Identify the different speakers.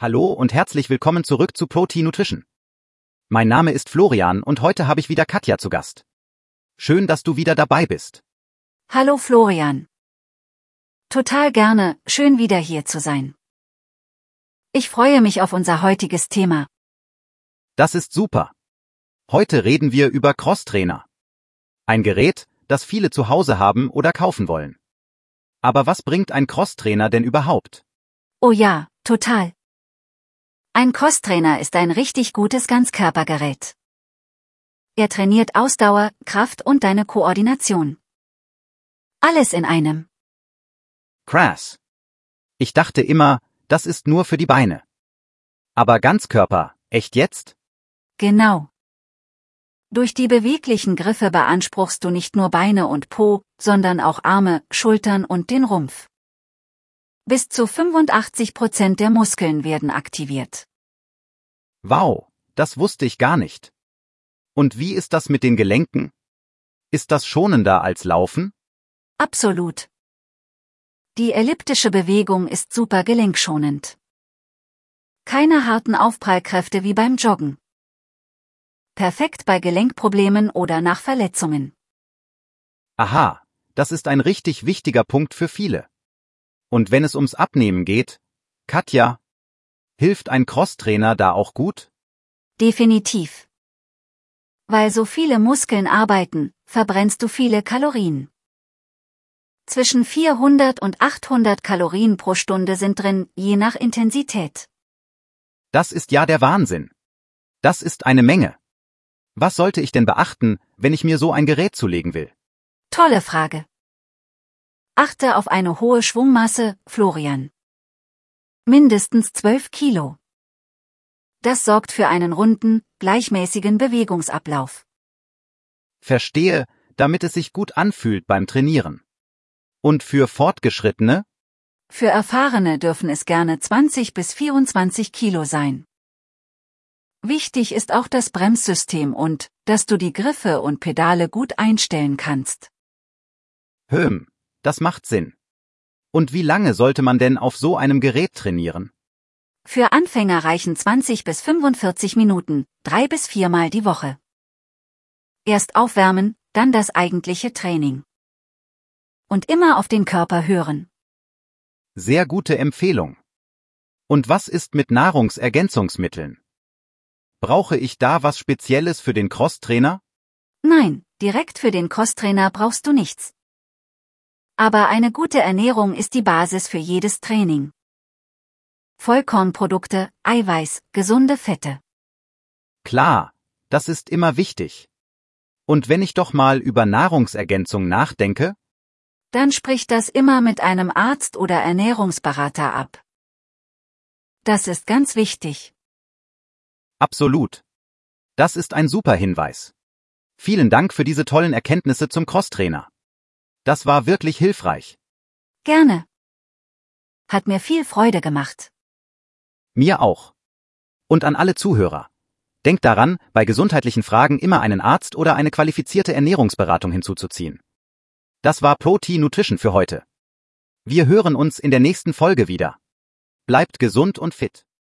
Speaker 1: Hallo und herzlich willkommen zurück zu Pro-T Nutrition. Mein Name ist Florian und heute habe ich wieder Katja zu Gast. Schön, dass du wieder dabei bist.
Speaker 2: Hallo Florian. Total gerne, schön wieder hier zu sein. Ich freue mich auf unser heutiges Thema.
Speaker 1: Das ist super. Heute reden wir über Crosstrainer. Ein Gerät, das viele zu Hause haben oder kaufen wollen. Aber was bringt ein Crosstrainer denn überhaupt?
Speaker 2: Oh ja, total. Ein Crosstrainer ist ein richtig gutes Ganzkörpergerät. Er trainiert Ausdauer, Kraft und deine Koordination. Alles in einem.
Speaker 1: Krass. Ich dachte immer, das ist nur für die Beine. Aber Ganzkörper, echt jetzt?
Speaker 2: Genau. Durch die beweglichen Griffe beanspruchst du nicht nur Beine und Po, sondern auch Arme, Schultern und den Rumpf. Bis zu 85% der Muskeln werden aktiviert.
Speaker 1: Wow, das wusste ich gar nicht. Und wie ist das mit den Gelenken? Ist das schonender als Laufen?
Speaker 2: Absolut. Die elliptische Bewegung ist super gelenkschonend. Keine harten Aufprallkräfte wie beim Joggen. Perfekt bei Gelenkproblemen oder nach Verletzungen.
Speaker 1: Aha, das ist ein richtig wichtiger Punkt für viele. Und wenn es ums Abnehmen geht, Katja, hilft ein Crosstrainer da auch gut?
Speaker 2: Definitiv. Weil so viele Muskeln arbeiten, verbrennst du viele Kalorien. Zwischen 400 und 800 Kalorien pro Stunde sind drin, je nach Intensität.
Speaker 1: Das ist ja der Wahnsinn. Das ist eine Menge. Was sollte ich denn beachten, wenn ich mir so ein Gerät zulegen will?
Speaker 2: Tolle Frage. Achte auf eine hohe Schwungmasse, Florian. Mindestens 12 Kilo. Das sorgt für einen runden, gleichmäßigen Bewegungsablauf.
Speaker 1: Verstehe, damit es sich gut anfühlt beim Trainieren. Und für Fortgeschrittene?
Speaker 2: Für Erfahrene dürfen es gerne 20 bis 24 Kilo sein. Wichtig ist auch das Bremssystem und, dass du die Griffe und Pedale gut einstellen kannst.
Speaker 1: Das macht Sinn. Und wie lange sollte man denn auf so einem Gerät trainieren?
Speaker 2: Für Anfänger reichen 20 bis 45 Minuten, 3 bis 4 Mal die Woche. Erst aufwärmen, dann das eigentliche Training. Und immer auf den Körper hören.
Speaker 1: Sehr gute Empfehlung. Und was ist mit Nahrungsergänzungsmitteln? Brauche ich da was Spezielles für den Crosstrainer?
Speaker 2: Nein, direkt für den Crosstrainer brauchst du nichts. Aber eine gute Ernährung ist die Basis für jedes Training. Vollkornprodukte, Eiweiß, gesunde Fette.
Speaker 1: Klar, das ist immer wichtig. Und wenn ich doch mal über Nahrungsergänzung nachdenke?
Speaker 2: Dann sprich das immer mit einem Arzt oder Ernährungsberater ab. Das ist ganz wichtig.
Speaker 1: Absolut. Das ist ein super Hinweis. Vielen Dank für diese tollen Erkenntnisse zum Crosstrainer. Das war wirklich hilfreich.
Speaker 2: Gerne. Hat mir viel Freude gemacht.
Speaker 1: Mir auch. Und an alle Zuhörer. Denkt daran, bei gesundheitlichen Fragen immer einen Arzt oder eine qualifizierte Ernährungsberatung hinzuzuziehen. Das war Pro-T Nutrition für heute. Wir hören uns in der nächsten Folge wieder. Bleibt gesund und fit.